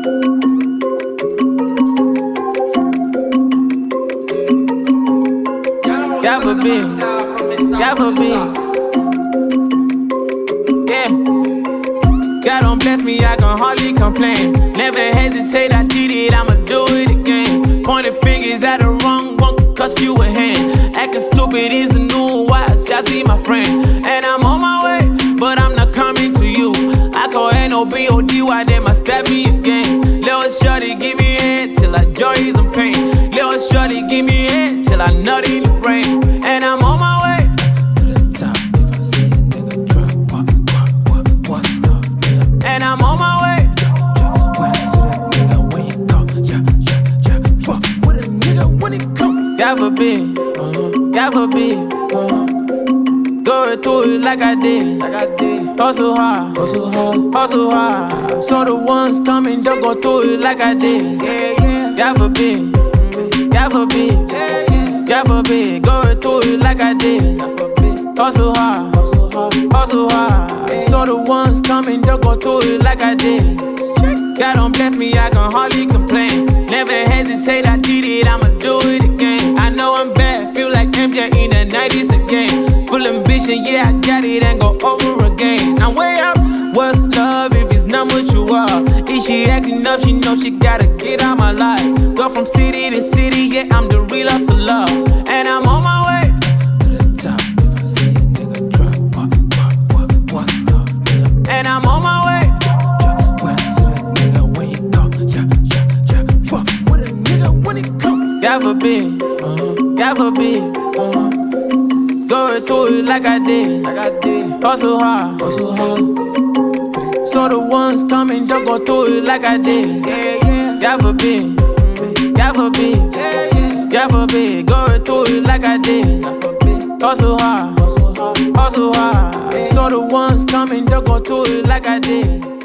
Never be. Yeah. God don't bless me, I can hardly complain. Never hesitate, I did it, I'ma do it again. Pointing fingers at the wrong one, cost you a hand. Acting stupid is a new wise, just see my friend. And I'm on my way, but I'm not coming to you. I call N-O-B-O-D, why they must stab me again? Little shorty, give me a head till I joy is in pain. Little shorty, give me a head till I nut in the brain. And I'm on my way to the top. If I see a nigga drop, what's up, nigga? And I'm on my way. When to that nigga when you go, yeah. Fuck with a nigga when he come. Never be, never be, Go through it like I did, Hustle hard, hustle hard. So the ones coming, don't go through it like I did. Never be, never be, never be. Go through it like I did. Hustle hard, hustle hard. So the ones coming, don't go through it like I did. God don't bless me, I can hardly complain. Never hesitate, I did it, I'ma do it again. I know I'm bad, feel like MJ in the 90s again. Full ambition, yeah, I got it and go over again. I'm way up, what's love if it's not what you are? If she acting up, she know she gotta get out my life. Go from city to city, yeah, I'm the real hustler. And I'm on my way to the top. If I see a nigga drop, what's up, nigga? And I'm on my way. When to that nigga when you go, yeah. Fuck with a nigga when he come. Never be, never be, Go through it like I did, Hustle hard, So the ones coming, don't go through it like I did. Never be, never be, never be. Go through it like I did. Hustle hard, hustle hard. So the ones coming, don't go through it like I did.